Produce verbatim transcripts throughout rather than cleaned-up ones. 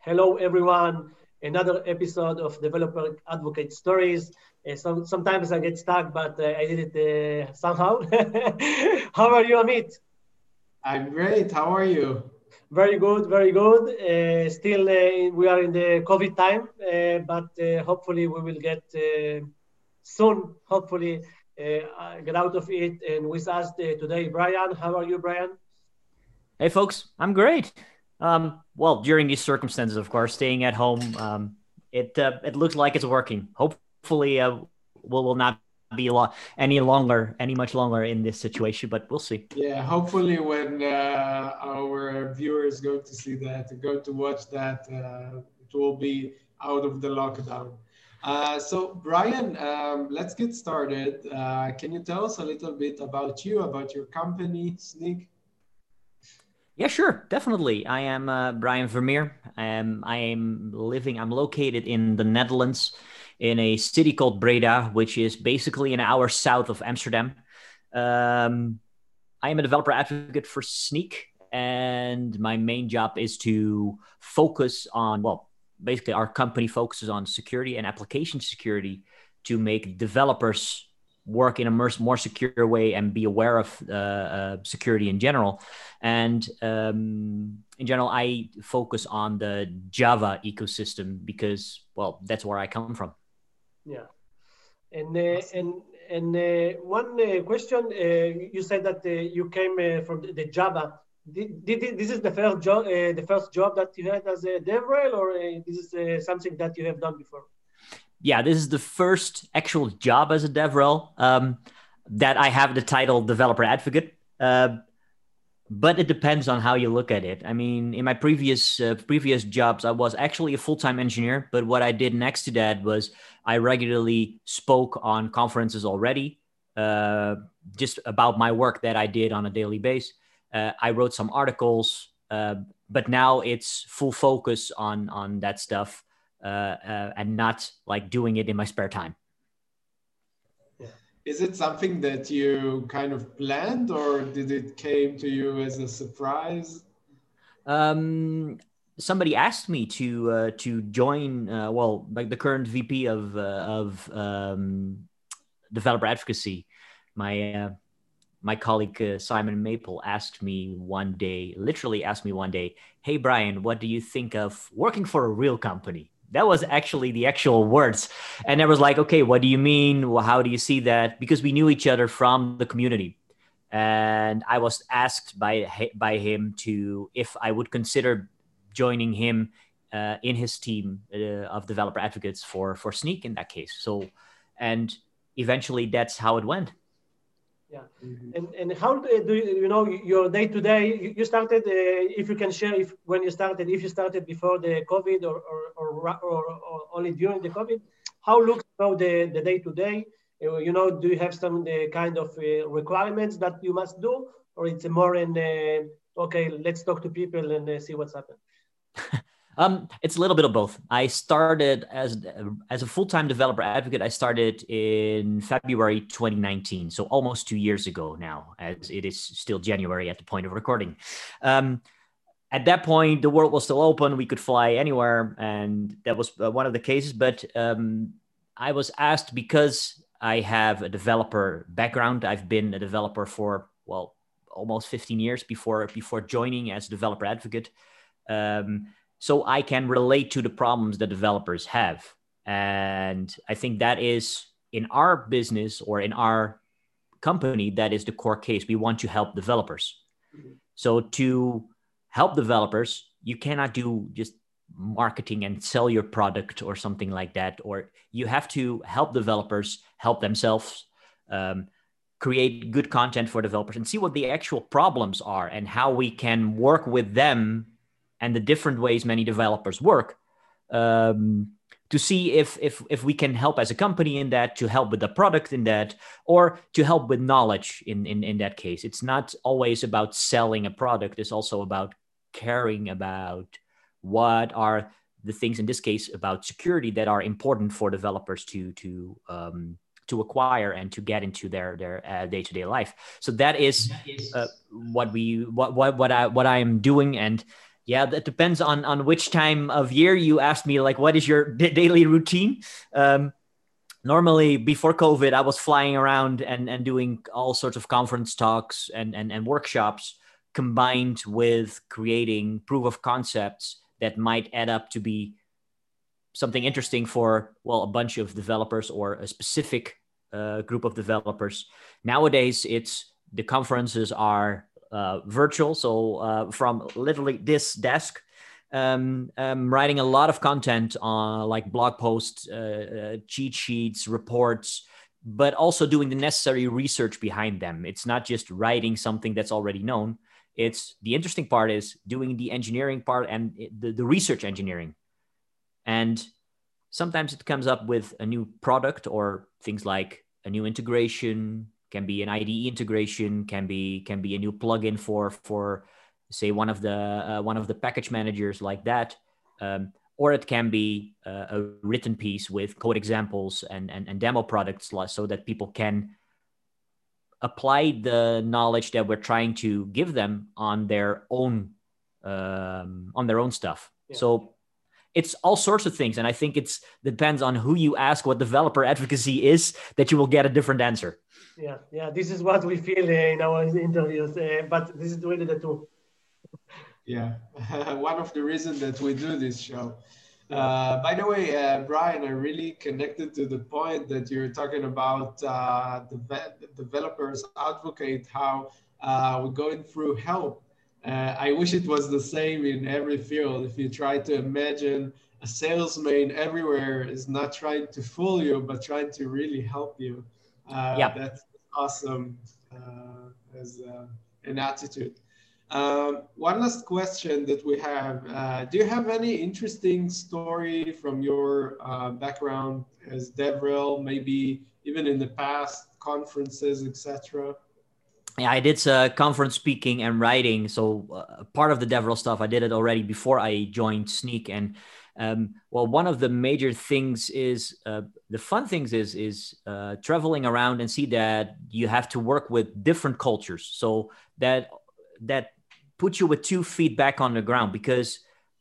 Hello, everyone. Another episode of Developer Advocate Stories. Uh, some, sometimes I get stuck, but uh, I did it uh, somehow. How are you, Amit? I'm great. How are you? Very good, very good. Uh, still, uh, we are in the COVID time, uh, but uh, hopefully we will get uh, soon, hopefully, uh, get out of it. And with us uh, today, Brian. How are you, Brian? Hey, folks, I'm great. Um, well, during these circumstances, of course, staying at home, um, it uh, it looks like it's working. Hopefully, uh, we'll, will not be lo- any longer, any much longer in this situation, but we'll see. Yeah, hopefully when uh, our viewers go to see that, go to watch that, uh, it will be out of the lockdown. Uh, so, Brian, um, let's get started. Uh, can you tell us a little bit about you, about your company, Sneak? Yeah, sure, definitely. I am uh, Brian Vermeer. Um, I am living. I'm located in the Netherlands, in a city called Breda, which is basically an hour south of Amsterdam. Um, I am a developer advocate for Sneak, and my main job is to focus on, well, basically, our company focuses on security and application security to make developers work in a more, more secure way and be aware of uh, uh, security in general. And um, in general, I focus on the Java ecosystem because, well, that's where I come from. Yeah. And uh, and and uh, one uh, question, uh, you said that uh, you came uh, from the, the Java. Did, did this is the first job, uh, the first job that you had as a DevRel, or uh, this is uh, something that you have done before? Yeah, this is the first actual job as a DevRel um, that I have the title developer advocate. Uh, but it depends on how you look at it. I mean, in my previous uh, previous jobs, I was actually a full time engineer. But what I did next to that was I regularly spoke on conferences already, uh, just about my work that I did on a daily basis. Uh, I wrote some articles, uh, but now it's full focus on on that stuff uh, uh, and not like doing it in my spare time. Yeah. Is it something that you kind of planned, or did it came to you as a surprise? Um, somebody asked me to uh, to join. Uh, well, like the current V P of uh, of um, developer advocacy, my uh, my colleague uh, Simon Maple asked me one day, literally asked me one day, "Hey Brian, what do you think of working for a real company?" That was actually the actual words, and I was like, "Okay, what do you mean? Well, how do you see that?" Because we knew each other from the community, and I was asked by by him to if I would consider joining him uh, in his team uh, of developer advocates for for Sneak in that case. So, and eventually that's how it went. Yeah. Mhm. And and how do do you, you know your day to day? You started, uh, if you can share, if when you started, if you started before the COVID, or or or, ra- or, or only during the COVID, how looks now the the day to day? Uh, You know, do you have some uh, kind of uh, requirements that you must do, or it's more in uh, okay, let's talk to people and uh, see what's happened? Um, it's a little bit of both. I started as as a full time developer advocate. I started in February twenty nineteen, so almost two years ago now, as it is still January at the point of recording. Um, at that point, the world was still open. We could fly anywhere, and that was uh, one of the cases. But um, I was asked because I have a developer background. I've been a developer for well almost fifteen years before before joining as a developer advocate. Um, so I can relate to the problems that developers have. And I think that is in our business or in our company, that is the core case. We want to help developers. Mhm. So to help developers, you cannot do just marketing and sell your product or something like that. Or you have to help developers help themselves, um, create good content for developers and see what the actual problems are and how we can work with them and the different ways many developers work, um, to see if if if we can help as a company in that, to help with the product in that, or to help with knowledge in in, in that case. It's not always about selling a product. It's also about caring about what are the things in this case about security that are important for developers to to um, to acquire and to get into their their uh, day-to-day life. So that is uh, what we what what what I what I am doing. And Yeah, that depends on on which time of year you asked me. Like, what is your d- daily routine? Um, Normally, before COVID, I was flying around and and doing all sorts of conference talks and and, and workshops, combined with creating proof of concepts that might add up to be something interesting for, well, a bunch of developers or a specific uh, group of developers. Nowadays, it's the conferences are uh, virtual. So uh, from literally this desk, um, I'm writing a lot of content on like blog posts, uh, uh, cheat sheets, reports, but also doing the necessary research behind them. It's not just writing something that's already known. It's the interesting part is doing the engineering part and the, the research engineering. And sometimes it comes up with a new product or things like a new integration, can be an I D E integration, can be can be a new plugin for for say one of the uh, one of the package managers like that, um, or it can be uh, a written piece with code examples and, and and demo products so that people can apply the knowledge that we're trying to give them on their own um, on their own stuff. Yeah. So it's all sorts of things. And I think it's depends on who you ask what developer advocacy is, that you will get a different answer. Yeah, yeah, this is what we feel uh, in our interviews, uh, but this is really the truth. Yeah, one of the reasons that we do this show. Uh, by the way, uh, Brian, I really connected to the point that you're talking about uh, the developers advocate how uh, we're going through help. Uh, I wish it was the same in every field. If you try to imagine a salesman everywhere is not trying to fool you, but trying to really help you. Uh, yeah. That's awesome uh, as uh, an attitude. Um, one last question that we have. Uh, do you have any interesting story from your uh, background as DevRel, maybe even in the past, conferences, et cetera? Yeah, I did uh, conference speaking and writing. So uh, part of the DevRel stuff, I did it already before I joined Snyk. And um, well, one of the major things is, uh, the fun things is, is uh, traveling around and see that you have to work with different cultures. So that, that puts you with two feet back on the ground, because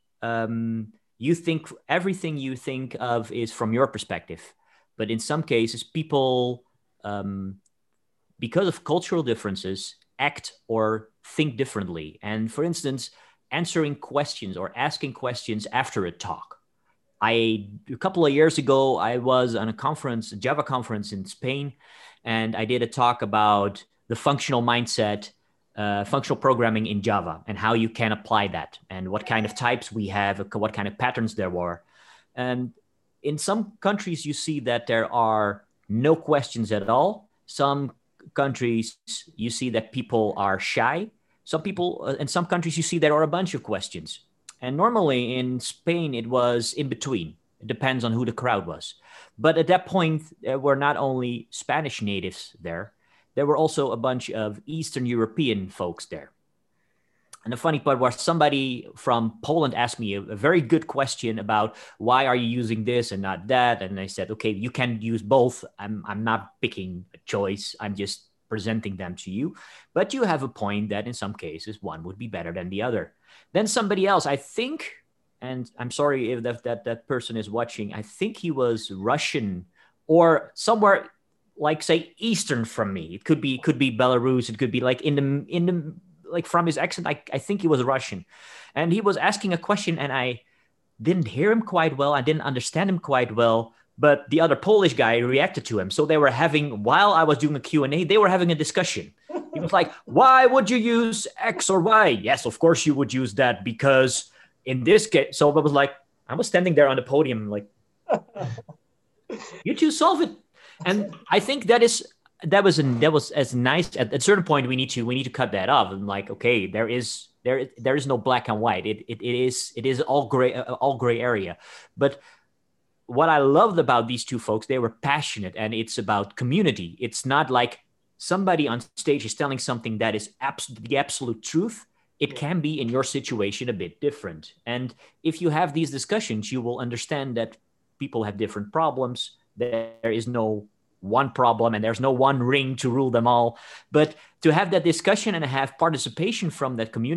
um, you think everything you think of is from your perspective. But in some cases, people... Um, because of cultural differences, act or think differently. And for instance, answering questions or asking questions after a talk. I, a couple of years ago, I was on a conference, a Java conference in Spain, and I did a talk about the functional mindset, uh, functional programming in Java, and how you can apply that, and what kind of types we have, what kind of patterns there were. And in some countries, you see that there are no questions at all. Some countries, you see that people are shy. Some people, uh, in some countries, you see there are a bunch of questions. And normally in Spain, it was in between. It depends on who the crowd was. But at that point, there were not only Spanish natives there, there were also a bunch of Eastern European folks there. And the funny part was somebody from Poland asked me a, a very good question about why are you using this and not that? And I said, okay, you can use both. I'm, I'm not picking a choice. I'm just presenting them to you. But you have a point that in some cases, one would be better than the other. Then somebody else, I think, and I'm sorry if that, that, that person is watching, I think he was Russian or somewhere like, say, Eastern from me. It could be, could be Belarus. It could be like in the, in the, like from his accent, I, I think he was Russian. And he was asking a question and I didn't hear him quite well. I didn't understand him quite well, but the other Polish guy reacted to him. So they were having, while I was doing a Q and A, they were having a discussion. He was like, why would you use X or Y? Yes, of course you would use that because in this case, so I was like, I was standing there on the podium like, you two solve it. And I think that is, that was, an, that was as nice at, at a certain point, we need to, we need to cut that off. And like, okay, there is, there, there is no black and white. It, it, it is, it is all gray, all gray area. But what I loved about these two folks, they were passionate and it's about community. It's not like somebody on stage is telling something that is abs- the absolute truth. It yeah. can be in your situation a bit different. And if you have these discussions, you will understand that people have different problems. There is no one problem and there's no one ring to rule them all. But to have that discussion and have participation from that community,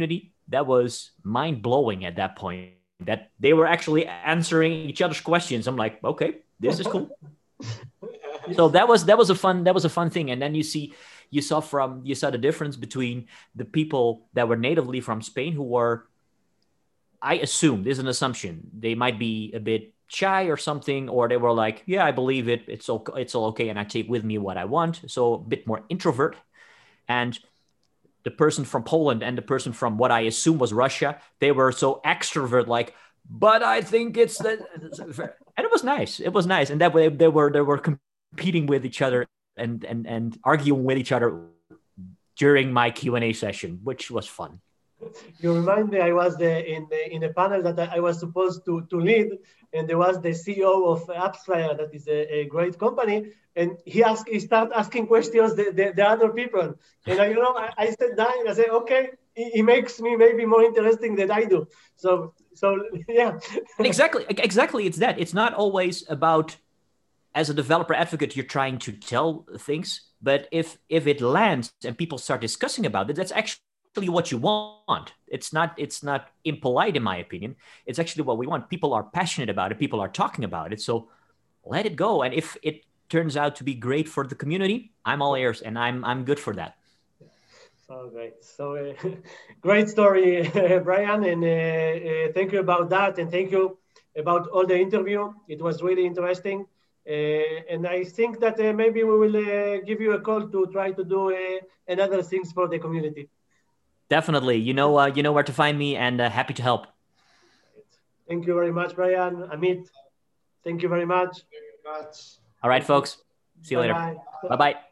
that was mind blowing at that point. That they were actually answering each other's questions. I'm like, okay, this is cool. So that was that was a fun that was a fun thing. And then you see you saw from you saw the difference between the people that were natively from Spain, who were, I assume, this is an assumption, they might be a bit shy or something, or they were like, yeah, I believe it, it's all it's all okay, and I take with me what I want. So a bit more introvert. And the person from Poland and the person from what I assume was Russia, they were so extrovert, like, but I think it's the, and it was nice. It was nice, and that way they were they were competing with each other and and and arguing with each other during my Q and A session, which was fun. You remind me, I was the, in the, in a panel that I was supposed to, to lead, and there was the C E O of AppsFlyer, that is a, a great company, and he asked, he started asking questions the, the, the other people, and I, you know, I, I sat down and I said, okay, he, he makes me maybe more interesting than I do. So, so yeah. exactly, exactly. It's that. It's not always about, as a developer advocate, you're trying to tell things, but if if it lands and people start discussing about it, that's actually what you want. It's not it's not impolite, in my opinion. It's actually what we want. People are passionate about it. People are talking about it. So let it go. And if it turns out to be great for the community, I'm all ears, and I'm I'm good for that. So great. So uh, great story, Brian, and uh, uh, thank you about that, and thank you about all the interview. It was really interesting. Uh, and I think that uh, maybe we will uh, give you a call to try to do uh, another things for the community. Definitely. You know, uh, you know where to find me, and uh, happy to help. Thank you very much, Brian. Amit, thank you very much. Thank you very much. All right, folks. See you Bye-bye. later. Bye-bye.